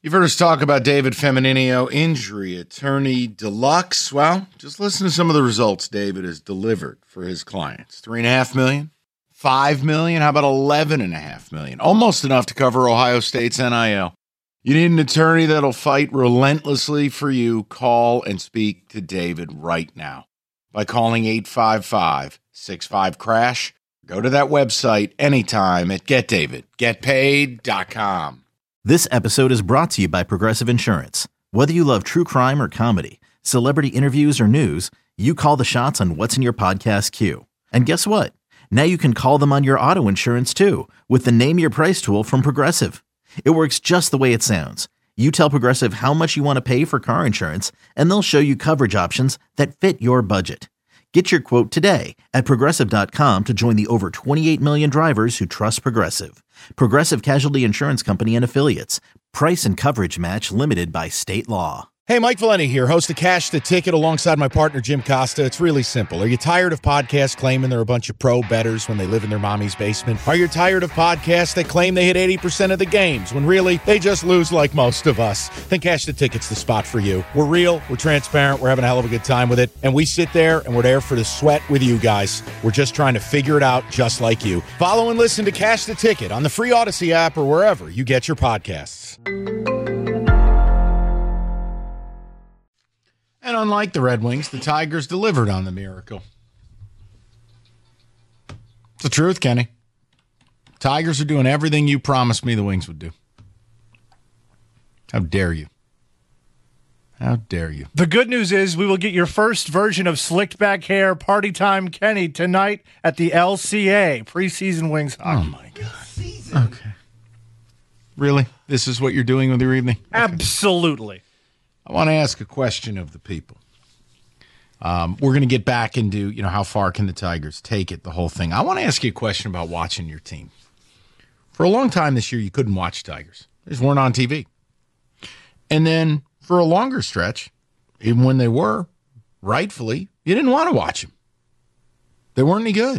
You've heard us talk about David Femininio, injury attorney deluxe. Well, just listen to some of the results David has delivered for his clients. $3.5 million, $5 million, how about $11.5 million? Almost enough to cover Ohio State's NIL. You need an attorney that'll fight relentlessly for you. Call and speak to David right now by calling 855-65-CRASH. Go to that website anytime at getdavidgetpaid.com. This episode is brought to you by Progressive Insurance. Whether you love true crime or comedy, celebrity interviews or news, you call the shots on what's in your podcast queue. And guess what? Now you can call them on your auto insurance too with the Name Your Price tool from Progressive. It works just the way it sounds. You tell Progressive how much you want to pay for car insurance, and they'll show you coverage options that fit your budget. Get your quote today at Progressive.com to join the over 28 million drivers who trust Progressive. Progressive Casualty Insurance Company and Affiliates. Price and coverage match limited by state law. Hey, Mike Valenti here, host of Cash the Ticket alongside my partner, Jim Costa. It's really simple. Are you tired of podcasts claiming they're a bunch of pro bettors when they live in their mommy's basement? Are you tired of podcasts that claim they hit 80% of the games when really they just lose like most of us? Then Cash the Ticket's the spot for you. We're real, we're transparent, we're having a hell of a good time with it, and we sit there and we're there for the sweat with you guys. We're just trying to figure it out just like you. Follow and listen to Cash the Ticket on the free Odyssey app or wherever you get your podcasts. And unlike the Red Wings, the Tigers delivered on the miracle. It's the truth, Kenny. Tigers are doing everything you promised me the Wings would do. How dare you? How dare you? The good news is we will get your first version of Slicked Back Hair Party Time Kenny tonight at the LCA, preseason Wings hockey. Oh, my God. Okay. Really? This is what you're doing with your evening? Okay. Absolutely. I want to ask a question of the people. We're going to get back into, how far can the Tigers take it, the whole thing. I want to ask you a question about watching your team. For a long time this year, you couldn't watch Tigers. They just weren't on TV. And then for a longer stretch, even when they were, rightfully, you didn't want to watch them. They weren't any good.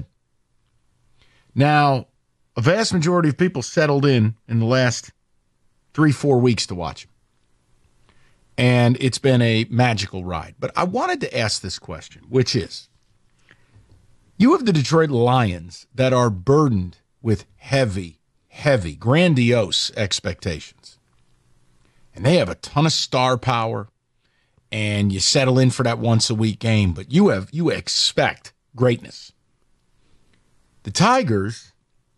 Now, a vast majority of people settled in the last 3-4 weeks to watch them. And it's been a magical ride. But I wanted to ask this question, which is, you have the Detroit Lions that are burdened with heavy, grandiose expectations. And they have a ton of star power, and you settle in for that once-a-week game, but you expect greatness. The Tigers,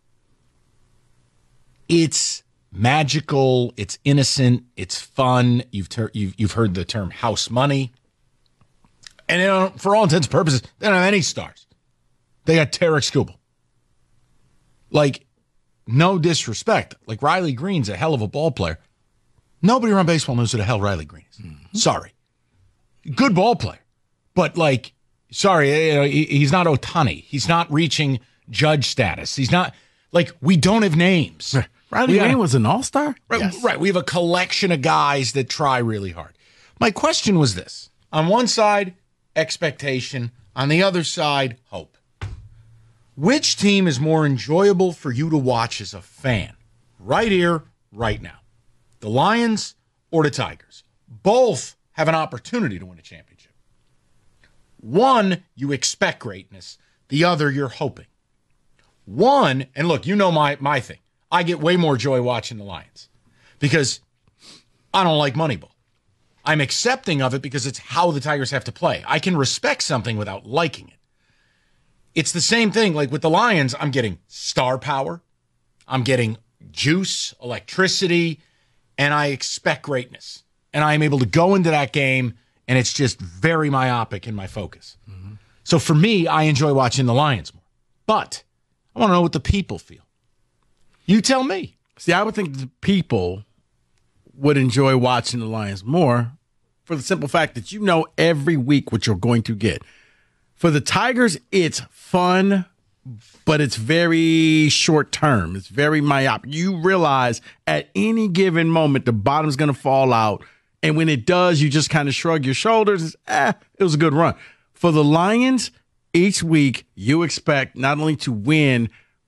it's magical, it's innocent, it's fun. You've heard the term house money. And for all intents and purposes, they don't have any stars. They got Tarek Skubal. Like, no disrespect. Like, Riley Green's a hell of a ball player. Nobody around baseball knows who the hell Riley Green is. Mm-hmm. Sorry. Good ball player. But, sorry, he's not Ohtani. He's not reaching Judge status. He's not, we don't have names. Riley Green was an all-star? Right, Yes. Right. We have a collection of guys that try really hard. My question was this. On one side, expectation. On the other side, hope. Which team is more enjoyable for you to watch as a fan? Right here, right now. The Lions or the Tigers? Both have an opportunity to win a championship. One, you expect greatness. The other, you're hoping. One, and look, my thing. I get way more joy watching the Lions because I don't like Moneyball. I'm accepting of it because it's how the Tigers have to play. I can respect something without liking it. It's the same thing. Like with the Lions, I'm getting star power. I'm getting juice, electricity, and I expect greatness. And I am able to go into that game, and it's just very myopic in my focus. Mm-hmm. So for me, I enjoy watching the Lions more. But I want to know what the people feel. You tell me. See, I would think the people would enjoy watching the Lions more for the simple fact that you know every week what you're going to get. For the Tigers, it's fun, but it's very short term. It's very myopic. You realize at any given moment the bottom's going to fall out, and when it does, you just kind of shrug your shoulders. It was a good run. For the Lions, each week you expect not only to win,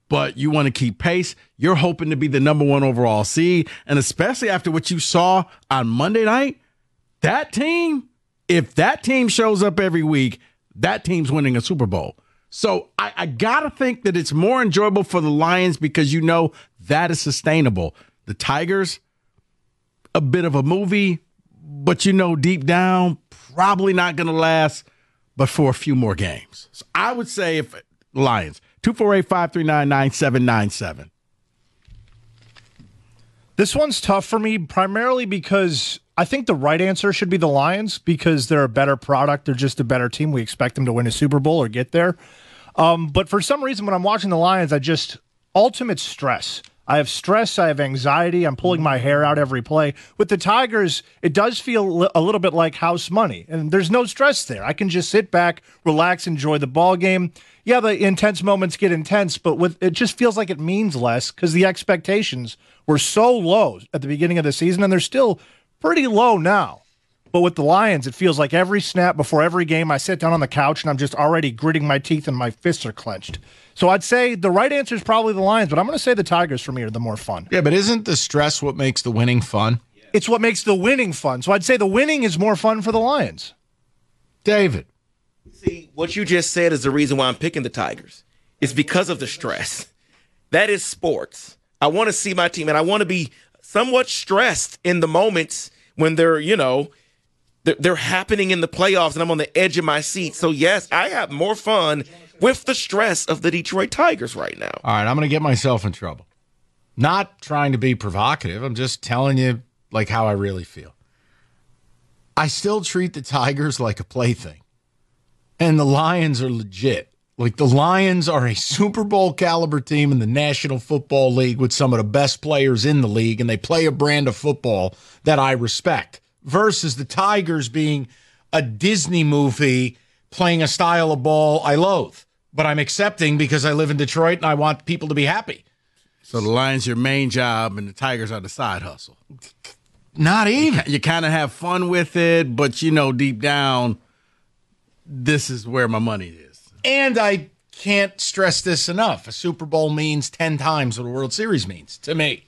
but you want to keep pace. You're hoping to be the number one overall seed. And especially after what you saw on Monday night, that team, if that team shows up every week, that team's winning a Super Bowl. So I got to think that it's more enjoyable for the Lions because you know that is sustainable. The Tigers, a bit of a movie, but you know deep down, probably not going to last but for a few more games. So I would say if Lions, 248-539-9797. This one's tough for me primarily because I think the right answer should be the Lions because they're a better product. They're just a better team. We expect them to win a Super Bowl or get there. But for some reason, when I'm watching the Lions, ultimate stress. I have stress. I have anxiety. I'm pulling my hair out every play. With the Tigers, it does feel a little bit like house money, and there's no stress there. I can just sit back, relax, enjoy the ball game. Yeah, the intense moments get intense, but it just feels like it means less because the expectations were so low at the beginning of the season, and they're still pretty low now. But with the Lions, it feels like every snap before every game, I sit down on the couch and I'm just already gritting my teeth and my fists are clenched. So I'd say the right answer is probably the Lions, but I'm going to say the Tigers for me are the more fun. Yeah, but isn't the stress what makes the winning fun? It's what makes the winning fun. So I'd say the winning is more fun for the Lions. David. See, what you just said is the reason why I'm picking the Tigers. It's because of the stress. That is sports. I want to see my team, and I want to be somewhat stressed in the moments when they're happening in the playoffs, and I'm on the edge of my seat. So, yes, I have more fun with the stress of the Detroit Tigers right now. All right, I'm going to get myself in trouble. Not trying to be provocative. I'm just telling you like how I really feel. I still treat the Tigers like a plaything. And the Lions are legit. Like the Lions are a Super Bowl caliber team in the National Football League with some of the best players in the league, and they play a brand of football that I respect. Versus the Tigers being a Disney movie playing a style of ball I loathe, but I'm accepting because I live in Detroit and I want people to be happy. So the Lions your main job and the Tigers are the side hustle. Not even. You kind of have fun with it, but you know deep down, this is where my money is. And I can't stress this enough. A Super Bowl means 10 times what a World Series means to me.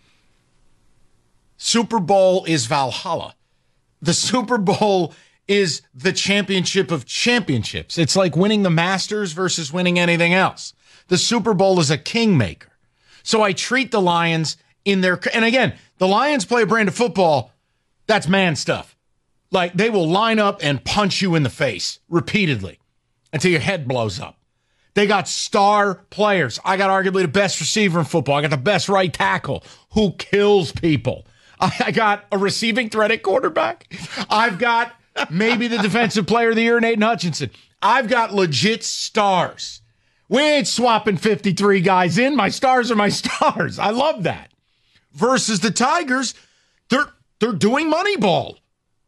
Super Bowl is Valhalla. The Super Bowl is the championship of championships. It's like winning the Masters versus winning anything else. The Super Bowl is a kingmaker. So I treat the Lions in their, and again, the Lions play a brand of football that's man stuff. Like they will line up and punch you in the face repeatedly until your head blows up. They got star players. I got arguably the best receiver in football. I got the best right tackle who kills people. I got a receiving threat at quarterback. I've got maybe the defensive player of the year in Aiden Hutchinson. I've got legit stars. We ain't swapping 53 guys in. My stars are my stars. I love that. Versus the Tigers, they're doing Moneyball.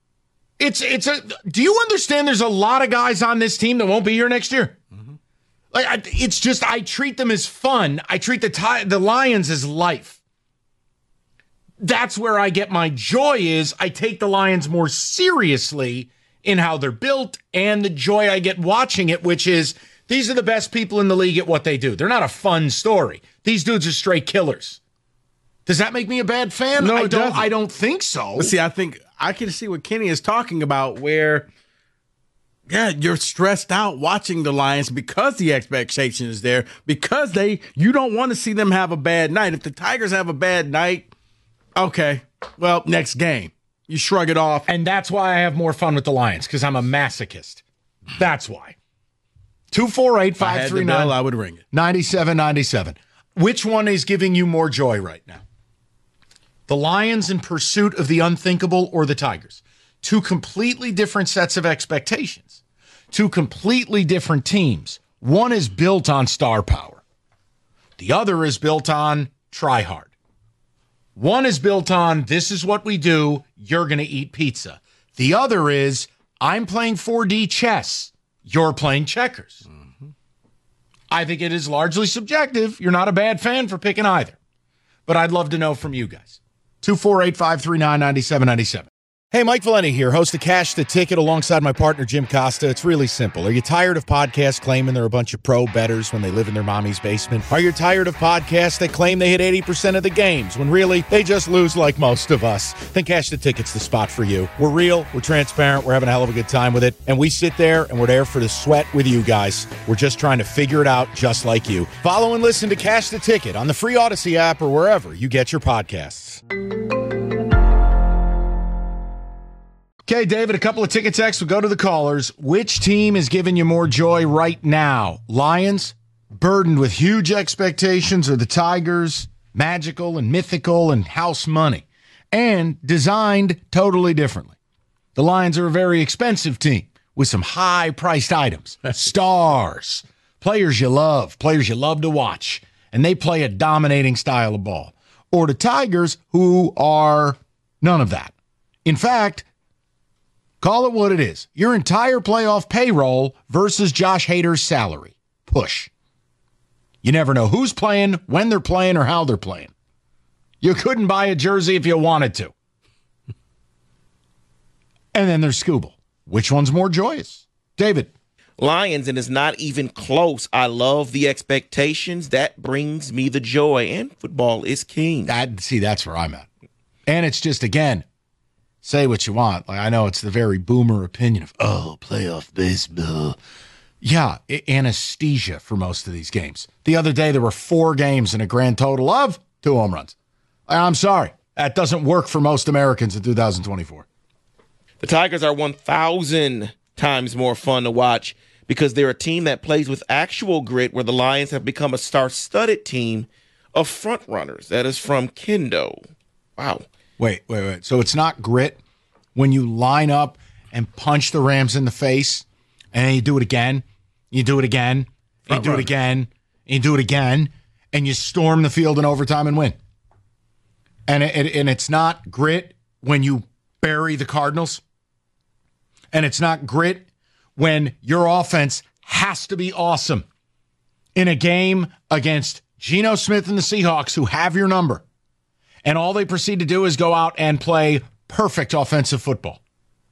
Do you understand there's a lot of guys on this team that won't be here next year? Mm-hmm. I treat them as fun. I treat the Lions as life. That's where I get my joy is I take the Lions more seriously in how they're built and the joy I get watching it, which is these are the best people in the league at what they do. They're not a fun story. These dudes are straight killers. Does that make me a bad fan? No, I don't think so. But see, I think I can see what Kenny is talking about where, yeah, you're stressed out watching the Lions because the expectation is there, because you don't want to see them have a bad night. If the Tigers have a bad night, okay, well, next game. You shrug it off. And that's why I have more fun with the Lions, because I'm a masochist. That's why. 248-539. I would ring it. 9797. Which one is giving you more joy right now? The Lions in pursuit of the unthinkable or the Tigers? Two completely different sets of expectations. Two completely different teams. One is built on star power. The other is built on try hard. One is built on, this is what we do, you're going to eat pizza. The other is, I'm playing 4D chess, you're playing checkers. Mm-hmm. I think it is largely subjective. You're not a bad fan for picking either. But I'd love to know from you guys. 248-539-9797. Hey, Mike Valenti here, host of Cash the Ticket alongside my partner, Jim Costa. It's really simple. Are you tired of podcasts claiming they're a bunch of pro bettors when they live in their mommy's basement? Are you tired of podcasts that claim they hit 80% of the games when really they just lose like most of us? Then Cash the Ticket's the spot for you. We're real, we're transparent, we're having a hell of a good time with it, and we sit there and we're there for the sweat with you guys. We're just trying to figure it out just like you. Follow and listen to Cash the Ticket on the free Odyssey app or wherever you get your podcasts. Okay, David, a couple of ticket texts. We'll go to the callers. Which team is giving you more joy right now? Lions, burdened with huge expectations, or the Tigers, magical and mythical and house money, and designed totally differently? The Lions are a very expensive team with some high-priced items, stars, players you love to watch, and they play a dominating style of ball. Or the Tigers, who are none of that. In fact, call it what it is. Your entire playoff payroll versus Josh Hader's salary. Push. You never know who's playing, when they're playing, or how they're playing. You couldn't buy a jersey if you wanted to. And then there's Scooble. Which one's more joyous? David. Lions, and it's not even close. I love the expectations. That brings me the joy, and football is king. That's where I'm at. And it's just, again, say what you want. Like, I know it's the very boomer opinion of, playoff baseball. Yeah, anesthesia for most of these games. The other day, there were 4 games and a grand total of 2 home runs. I'm sorry. That doesn't work for most Americans in 2024. The Tigers are 1,000 times more fun to watch because they're a team that plays with actual grit, where the Lions have become a star-studded team of front runners. That is from Kendo. Wow. Wait. So it's not grit when you line up and punch the Rams in the face, and then you do it again, you do it again, you do it again, you do it again, and you storm the field in overtime and win. And it's not grit when you bury the Cardinals, and it's not grit when your offense has to be awesome in a game against Geno Smith and the Seahawks, who have your number. And all they proceed to do is go out and play perfect offensive football.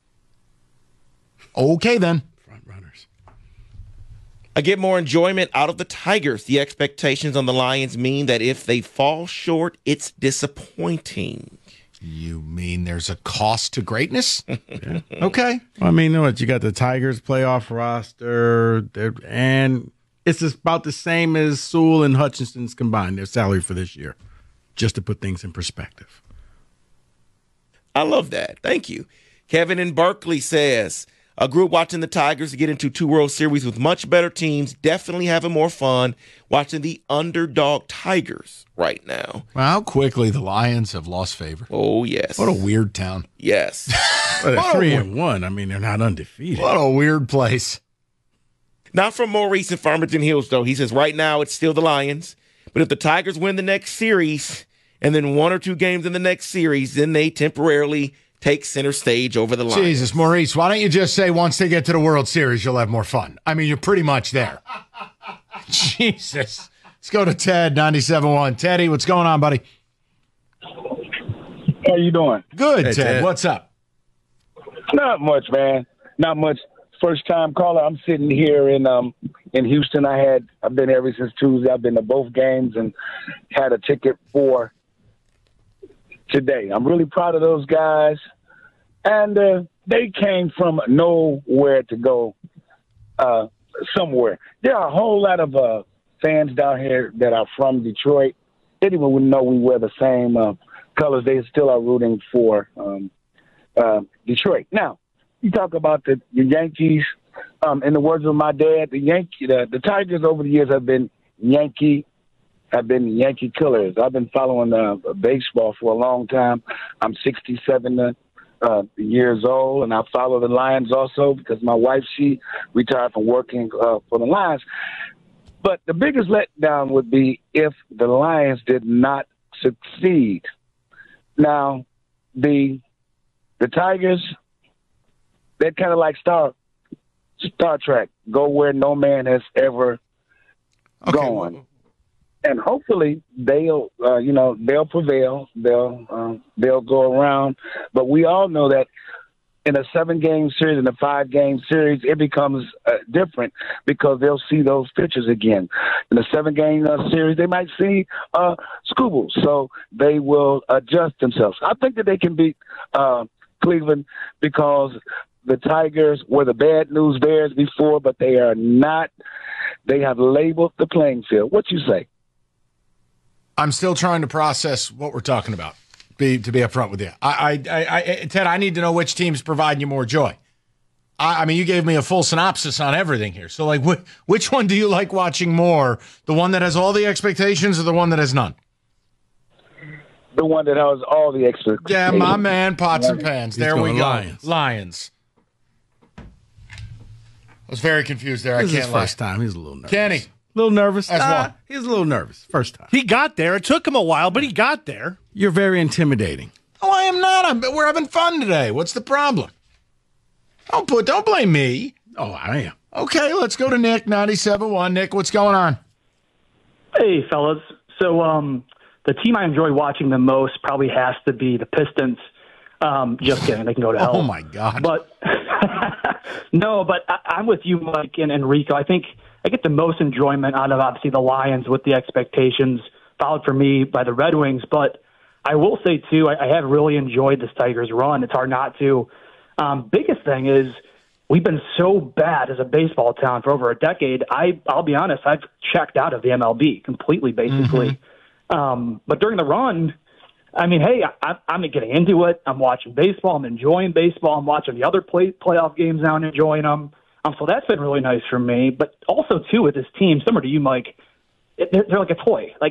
Okay, then. Front runners. I get more enjoyment out of the Tigers. The expectations on the Lions mean that if they fall short, it's disappointing. You mean there's a cost to greatness? Yeah. Okay. I mean, you know what? You got the Tigers playoff roster, and it's about the same as Sewell and Hutchinson's combined, their salary for this year. Just to put things in perspective. I love that. Thank you. Kevin in Berkeley says, a group watching the Tigers get into 2 World Series with much better teams, definitely having more fun watching the underdog Tigers right now. Well, how quickly the Lions have lost favor. Oh, yes. What a weird town. Yes. Well, they're 3-1. I mean, they're not undefeated. What a weird place. Not from Maurice in Farmington Hills, though. He says, right now it's still the Lions. But if the Tigers win the next series and then 1 or 2 games in the next series, then they temporarily take center stage over the Lions. Jesus, Maurice, why don't you just say once they get to the World Series, you'll have more fun? I mean, you're pretty much there. Jesus. Let's go to Ted, 97.1. Teddy, what's going on, buddy? How you doing? Good, Hey, Ted. What's up? Not much, man. Not much. First time caller. I'm sitting here in Houston. I've been ever since Tuesday. I've been to both games and had a ticket for today. I'm really proud of those guys. And they came from nowhere to go somewhere. There are a whole lot of fans down here that are from Detroit. They didn't even know we wear the same colors. They still are rooting for Detroit. Now, you talk about the Yankees. In the words of my dad, the Tigers over the years have been Yankee killers. I've been following baseball for a long time. I'm 67 years old, and I follow the Lions also because my wife, she retired from working for the Lions. But the biggest letdown would be if the Lions did not succeed. Now, the Tigers, they're kind of like Star Trek, go where no man has ever gone. and hopefully they'll prevail. They'll go around. But we all know that in a 7-game series and a 5-game series, it becomes different because they'll see those pitchers again. In a 7-game series, they might see Skubal, so they will adjust themselves. I think that they can beat Cleveland because the Tigers were the bad news bears before, but they are not. They have labeled the playing field. What you say? I'm still trying to process what we're talking about. To be upfront with you, Ted, I need to know which team's providing you more joy. I mean, you gave me a full synopsis on everything here. So, like, which one do you like watching more? The one that has all the expectations, or the one that has none? The one that has all the expectations. Yeah, my man, pots and pans. There we go. Lions. I was very confused there. This I can't lie. First time, he's a little nervous. Kenny, a little nervous. As what? He's a little nervous. First time. He got there. It took him a while, but he got there. You're very intimidating. Oh, I am not. We're having fun today. What's the problem? Don't blame me. Oh, I am. Okay, let's go to Nick, 97.1. Nick, what's going on? Hey, fellas. So the team I enjoy watching the most probably has to be the Pistons. Just kidding. They can go to hell. Oh, my God. But no, but I'm with you, Mike and Enrico. I think I get the most enjoyment out of, obviously, the Lions with the expectations, followed for me by the Red Wings. But I will say, too, I have really enjoyed this Tigers run. It's hard not to. Biggest thing is we've been so bad as a baseball town for over a decade. I'll be honest, I've checked out of the MLB completely, basically. But during the run, I mean, hey, I'm getting into it. I'm watching baseball. I'm enjoying baseball. I'm watching the other playoff games now and enjoying them. So that's been really nice for me. But also, too, with this team, similar to you, Mike, they're like a toy. Like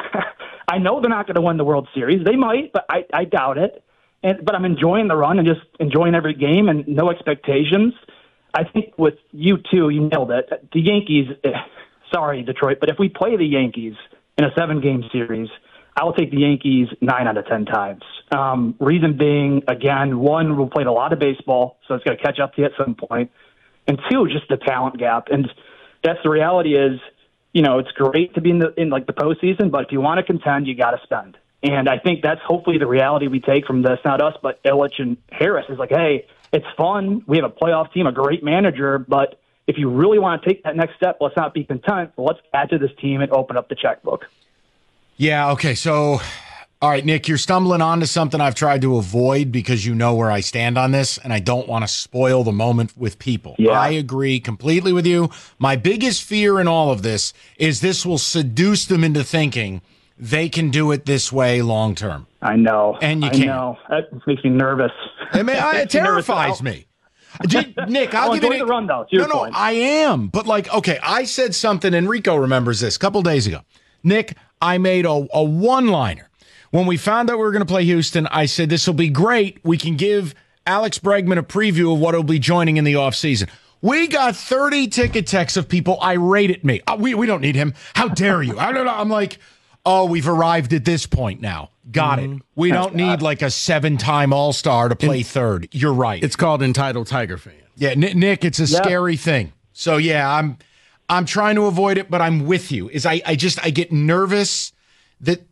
I know they're not going to win the World Series. They might, but I doubt it. But I'm enjoying the run and just enjoying every game and no expectations. I think with you, too, you nailed it. The Yankees, sorry, Detroit, but if we play the Yankees in a 7-game series, I will take the Yankees 9 out of 10 times. Reason being, again, one, we played a lot of baseball, so it's going to catch up to you at some point. And two, just the talent gap. And that's the reality is, it's great to be in the postseason, but if you want to contend, you got to spend. And I think that's hopefully the reality we take from this. Not us, but Illich and Harris is like, hey, it's fun. We have a playoff team, a great manager, but if you really want to take that next step, let's not be content. Let's add to this team and open up the checkbook. Yeah, okay. So, all right, Nick, you're stumbling onto something I've tried to avoid because you know where I stand on this, and I don't want to spoil the moment with people. Yeah. I agree completely with you. My biggest fear in all of this is this will seduce them into thinking they can do it this way long term. I know. And you can't. I know. That makes me nervous. It terrifies me. Nick, I'll give you the run, though. No, I am. But, okay, I said something, Enrico remembers this, a couple days ago. Nick, I made a one-liner. When we found out we were going to play Houston, I said, this will be great. We can give Alex Bregman a preview of what he'll be joining in the offseason. We got 30 ticket texts of people irate at me. We don't need him. How dare you? I don't know. I'm like, oh, we've arrived at this point now. Got it. We don't need like a 7-time All-Star to play third. You're right. It's called entitled Tiger fan. Yeah, Nick, it's a scary thing. So, yeah, I'm trying to avoid it, but I'm with you. I get nervous that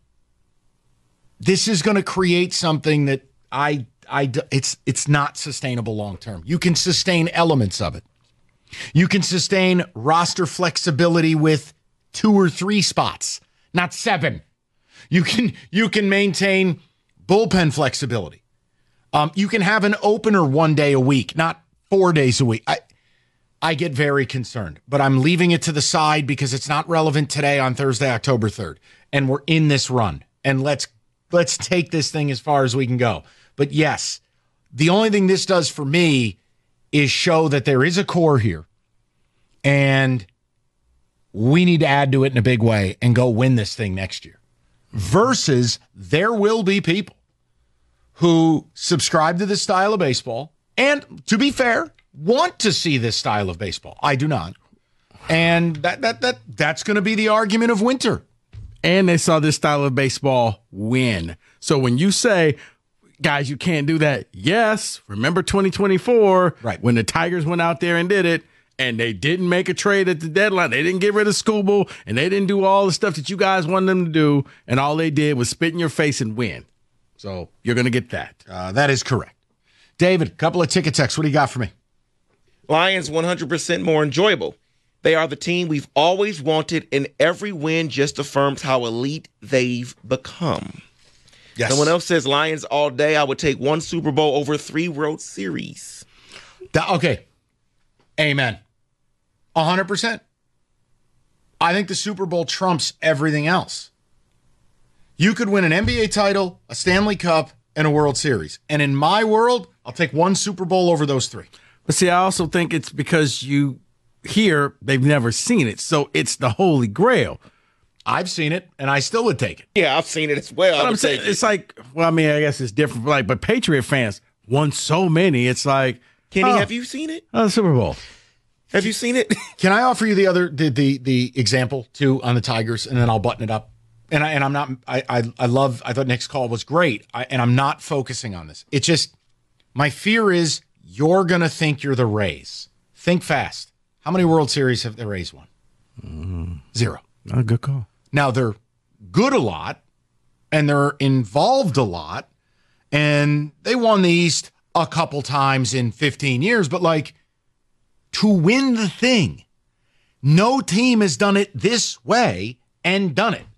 this is going to create something that it's not sustainable long term. You can sustain elements of it. You can sustain roster flexibility with 2 or 3 spots, not 7. You can maintain bullpen flexibility. You can have an opener 1 day a week, not 4 days a week. I get very concerned, but I'm leaving it to the side because it's not relevant today on Thursday, October 3rd, and we're in this run. And let's take this thing as far as we can go. But yes, the only thing this does for me is show that there is a core here, and we need to add to it in a big way and go win this thing next year. Versus there will be people who subscribe to this style of baseball and, to be fair, want to see this style of baseball. I do not. And that's going to be the argument of winter. And they saw this style of baseball win. So when you say, guys, you can't do that. Yes, remember 2024, right, when the Tigers went out there and did it, and they didn't make a trade at the deadline. They didn't get rid of Skubal, and they didn't do all the stuff that you guys wanted them to do, and all they did was spit in your face and win. So you're going to get that. That is correct. David, a couple of ticket texts. What do you got for me? Lions 100% more enjoyable. They are the team we've always wanted, and every win just affirms how elite they've become. Yes. Someone else says Lions all day. I would take 1 Super Bowl over 3 World Series. Okay. Amen. 100%. I think the Super Bowl trumps everything else. You could win an NBA title, a Stanley Cup, and a World Series. And in my world, I'll take 1 Super Bowl over those 3. But see, I also think it's because they've never seen it. So it's the Holy Grail. I've seen it, and I still would take it. Yeah, I've seen it as well. But I'm saying, it's like, well, I mean, I guess it's different. But Patriot fans won so many. It's like, Kenny, have you seen it? Super Bowl. Have you seen it? Can I offer you the example too on the Tigers, and then I'll button it up. And I'm not. I thought Nick's call was great, and I'm not focusing on this. It's just my fear is you're gonna think you're the Rays. Think fast. How many World Series have the Rays won? 0. A good call. Now they're good a lot, and they're involved a lot, and they won the East a couple times in 15 years. But like, to win the thing, no team has done it this way and done it.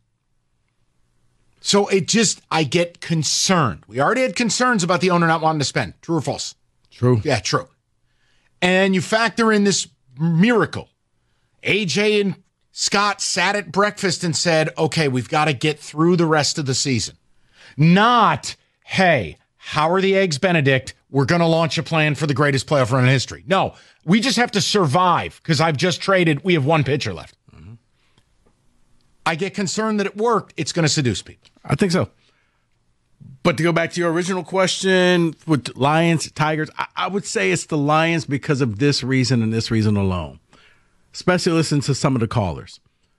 So I get concerned. We already had concerns about the owner not wanting to spend. True or false? True. Yeah, true. And you factor in this miracle. AJ and Scott sat at breakfast and said, okay, we've got to get through the rest of the season. Not, hey, how are the eggs Benedict? We're going to launch a plan for the greatest playoff run in history. No, we just have to survive because I've just traded. We have 1 pitcher left. Mm-hmm. I get concerned that it worked. It's going to seduce people. I think so. But to go back to your original question with Lions, Tigers, I would say it's the Lions because of this reason and this reason alone. Especially listen to some of the callers.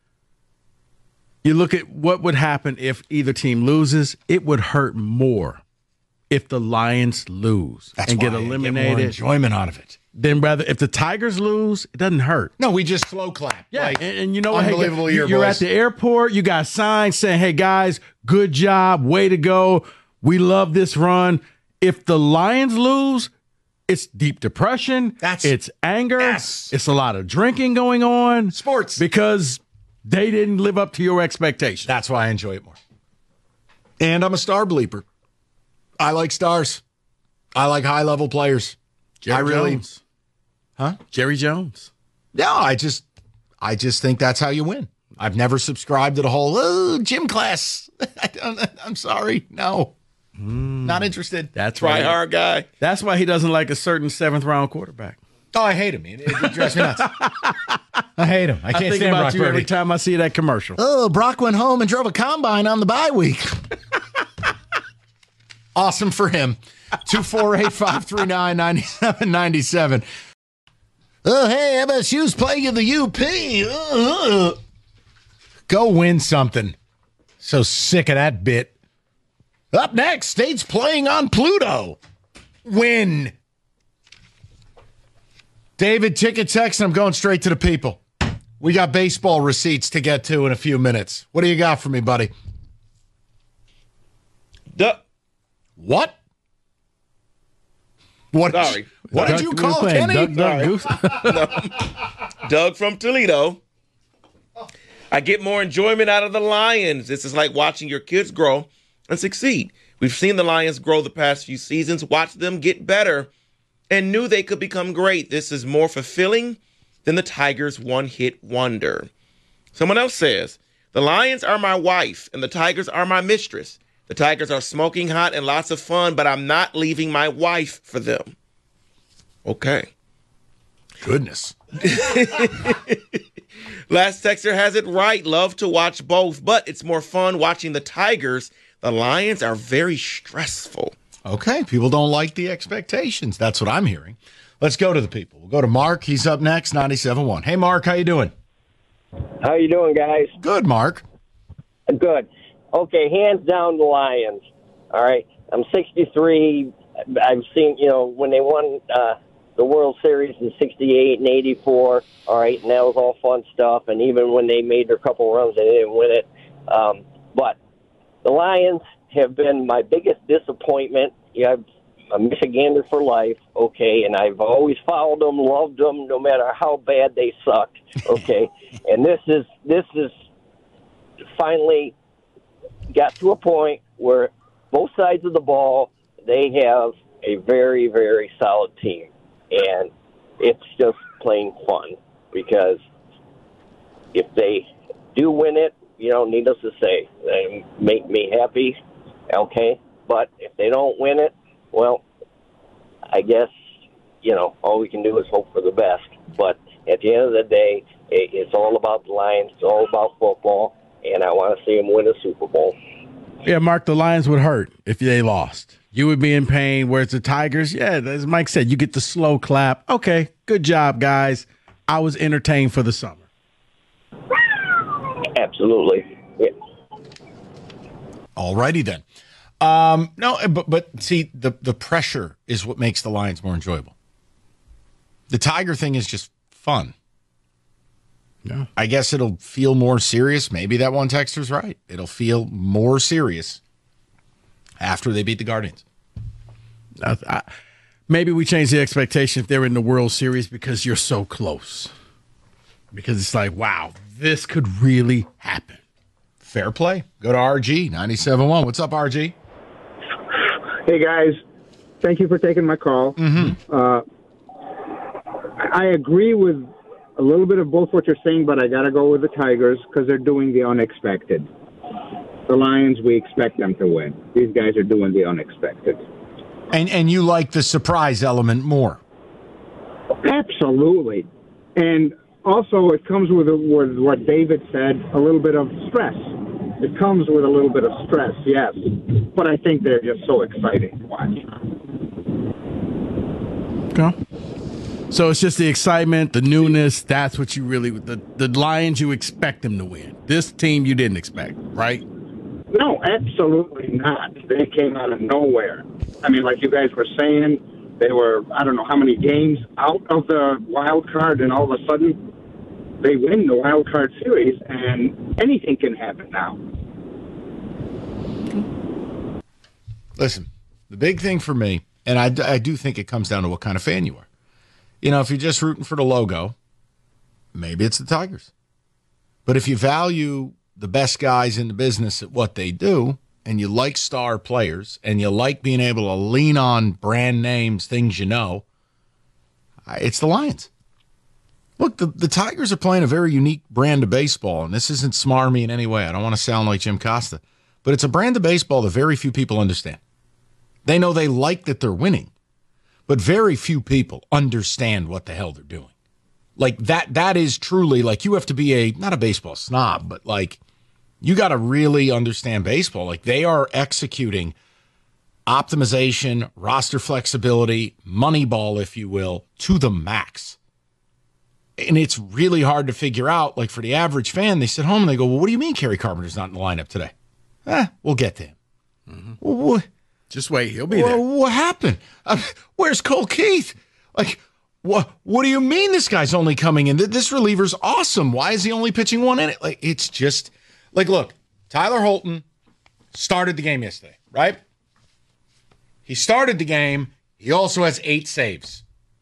You look at what would happen if either team loses. It would hurt more if the Lions lose and get eliminated. Get more enjoyment out of it. Then rather if the Tigers lose, it doesn't hurt. No, we just slow clap. Yeah, like, and you know what? Unbelievable Hey, year, you're boys. at the airport. You got signs saying, hey, guys, good job. Way to go. We love this run. If the Lions lose, it's deep depression. It's anger. Yes. It's a lot of drinking going on. Sports. Because they didn't live up to your expectations. That's why I enjoy it more. And I'm a star bleeper. I like stars. I like high-level players. Jerry Jones. Huh? Jerry Jones. No, I just think that's how you win. I've never subscribed to the whole gym class. I'm sorry. No. Not interested. That's Try right. hard guy. That's why he doesn't like a certain 7th-round quarterback. Oh, I hate him. It drives me nuts. I hate him. I can't think stand about Brock you Purdy. every time I see that commercial. Oh, Brock went home and drove a combine on the bye week. Awesome for him. 248-539-9797. Oh, hey, MSU's playing in the UP. Go win something. So sick of that bit. Up next, State's playing on Pluto. Win. David, ticket text, and I'm going straight to the people. We got baseball receipts to get to in a few minutes. What do you got for me, buddy? What? Sorry. What did you call Kenny? Doug from Toledo. I get more enjoyment out of the Lions. This is like watching your kids grow and succeed. We've seen the Lions grow the past few seasons, watched them get better, and knew they could become great. This is more fulfilling than the Tigers' one-hit wonder. Someone else says, the Lions are my wife and the Tigers are my mistress. The Tigers are smoking hot and lots of fun, but I'm not leaving my wife for them. Okay. Goodness. Last texter has it right. Love to watch both, but it's more fun watching the Tigers. The Lions are very stressful. Okay, people don't like the expectations. That's what I'm hearing. Let's go to the people. We'll go to Mark. He's up next, 97.1. Hey, Mark, how you doing? How you doing, guys? Good, Mark. Good. Okay, hands down the Lions. All right, I'm 63. I've seen, when they won the World Series in '68 and '84. All right, and that was all fun stuff. And even when they made their couple runs, they didn't win it. But the Lions have been my biggest disappointment. Yeah, I'm a Michigander for life, okay, and I've always followed them, loved them, no matter how bad they sucked, okay. And this is finally got to a point where both sides of the ball, they have a very, very solid team, and it's just plain fun because if they do win it, needless to say, they make me happy, okay. But if they don't win it, well, I guess, all we can do is hope for the best. But at the end of the day, it's all about the Lions. It's all about football, and I want to see them win a Super Bowl. Yeah, Mark, the Lions would hurt if they lost. You would be in pain, whereas the Tigers, yeah, as Mike said, you get the slow clap. Okay, good job, guys. I was entertained for the summer. Absolutely. Yeah. All righty then. No, but see, the pressure is what makes the Lions more enjoyable. The Tiger thing is just fun. Yeah. I guess it'll feel more serious. Maybe that one texter's right. It'll feel more serious after they beat the Guardians. Maybe we change the expectation if they're in the World Series because you're so close. Because it's like, wow, this could really happen. Fair play. Go to RG 97.1. What's up, RG? Hey, guys. Thank you for taking my call. Mm-hmm. I agree with a little bit of both what you're saying, but I got to go with the Tigers because they're doing the unexpected. The Lions, we expect them to win. These guys are doing the unexpected. And you like the surprise element more? Absolutely. And also it comes with what David said, a little bit of stress. It comes with a little bit of stress, yes. But I think they're just so exciting to watch. Okay. So it's just the excitement, the newness. That's what you really the Lions. You expect them to win. This team you didn't expect, right? No, absolutely not. They came out of nowhere. I mean, like you guys were saying, they were I don't know how many games out of the wild card, and all of a sudden they win the wild card series, and anything can happen now. Listen, the big thing for me, and I do think it comes down to what kind of fan you are. If you're just rooting for the logo, maybe it's the Tigers. But if you value the best guys in the business at what they do, and you like star players, and you like being able to lean on brand names, things it's the Lions. Look, the Tigers are playing a very unique brand of baseball, and this isn't smarmy in any way. I don't want to sound like Jim Costa. But it's a brand of baseball that very few people understand. They know they like that they're winning, but very few people understand what the hell they're doing. Like that is truly like you have to be not a baseball snob, but like you got to really understand baseball. Like they are executing optimization, roster flexibility, money ball, if you will, to the max. And it's really hard to figure out. Like for the average fan, they sit home and they go, well, what do you mean Kerry Carpenter's not in the lineup today? We'll get to him. Mm-hmm. Just wait. He'll be there. What happened? Where's Cole Keith? Like, what do you mean this guy's only coming in? This reliever's awesome. Why is he only pitching one inning? Like, it's just, like, look, Tyler Holton started the game yesterday, right? He started the game. He also has 8 saves.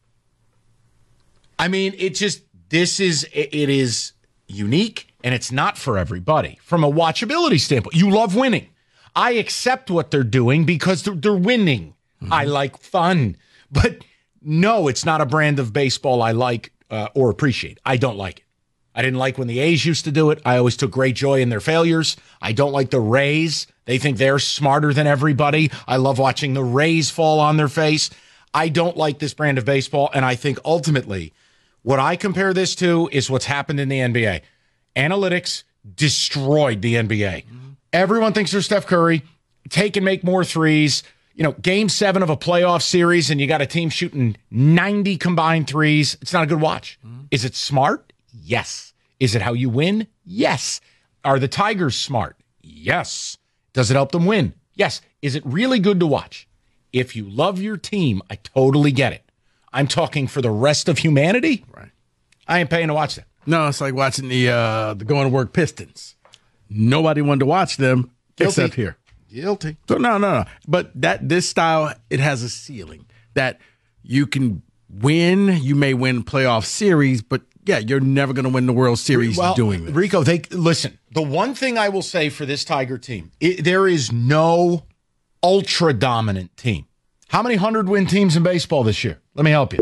I mean, it is unique, and it's not for everybody. From a watchability standpoint, you love winning. I accept what they're doing because they're winning. Mm-hmm. I like fun. But no, it's not a brand of baseball I like or appreciate. I don't like it. I didn't like when the A's used to do it. I always took great joy in their failures. I don't like the Rays. They think they're smarter than everybody. I love watching the Rays fall on their face. I don't like this brand of baseball, and I think ultimately what I compare this to is what's happened in the NBA. Analytics destroyed the NBA. Mm-hmm. Everyone thinks they're Steph Curry. Take and make more threes. Game 7 of a playoff series, and you got a team shooting 90 combined threes. It's not a good watch. Mm-hmm. Is it smart? Yes. Is it how you win? Yes. Are the Tigers smart? Yes. Does it help them win? Yes. Is it really good to watch? If you love your team, I totally get it. I'm talking for the rest of humanity. Right. I ain't paying to watch that. No, it's like watching the going to work Pistons. Nobody wanted to watch them except here. Guilty. So no. But this style, it has a ceiling that you can win. You may win playoff series, but yeah, you're never going to win the World Series doing this. Rico, listen. The one thing I will say for this Tiger team, there is no ultra dominant team. How many 100-win teams in baseball this year? Let me help you.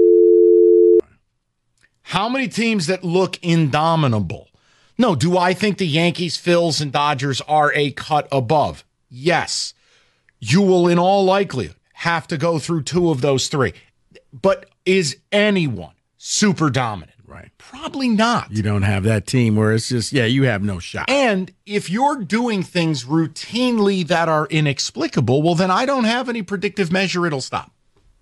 How many teams that look indomitable? No, do I think the Yankees, Phils, and Dodgers are a cut above? Yes. You will, in all likelihood, have to go through two of those three. But is anyone super dominant? Right. Probably not. You don't have that team where it's just, you have no shot. And if you're doing things routinely that are inexplicable, well, then I don't have any predictive measure it'll stop.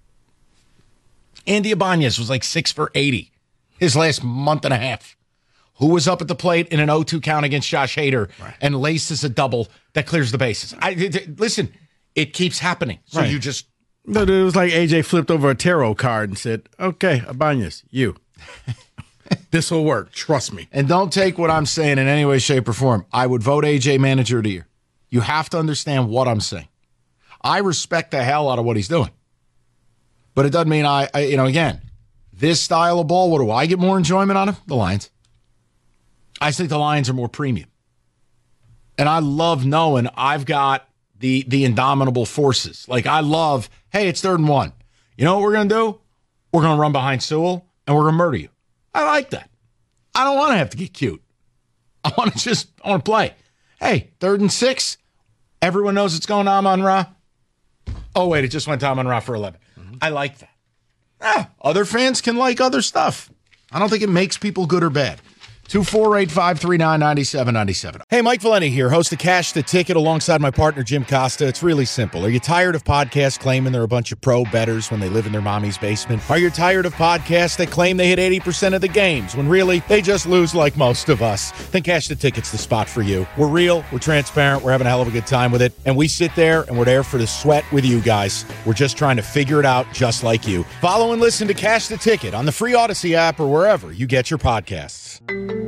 Andy Ibanez was like 6 for 80 his last month and a half. Who was up at the plate in an 0-2 count against Josh Hader and laces a double that clears the bases. Listen, it keeps happening. So you just... No, it was like AJ flipped over a tarot card and said, okay, Ibanez, you. This will work. Trust me. And don't take what I'm saying in any way, shape, or form. I would vote AJ manager of the year. You have to understand what I'm saying. I respect the hell out of what he's doing. But it doesn't mean again, this style of ball, what do I get more enjoyment out of? The Lions. I think the Lions are more premium. And I love knowing I've got the indomitable forces. Like, I love, hey, it's 3rd and 1. You know what we're going to do? We're going to run behind Sewell, and we're going to murder you. I like that. I don't want to have to get cute. I want to play. Hey, 3rd and 6. Everyone knows it's going to Amon-Ra. Oh, wait, it just went to Amon-Ra for 11. Mm-hmm. I like that. Other fans can like other stuff. I don't think it makes people good or bad. 248-539-9797. Hey, Mike Valenti here, host of Cash the Ticket alongside my partner, Jim Costa. It's really simple. Are you tired of podcasts claiming they're a bunch of pro bettors when they live in their mommy's basement? Are you tired of podcasts that claim they hit 80% of the games when really they just lose like most of us? Then Cash the Ticket's the spot for you. We're real, we're transparent, we're having a hell of a good time with it, and we sit there and we're there for the sweat with you guys. We're just trying to figure it out just like you. Follow and listen to Cash the Ticket on the free Odyssey app or wherever you get your podcasts.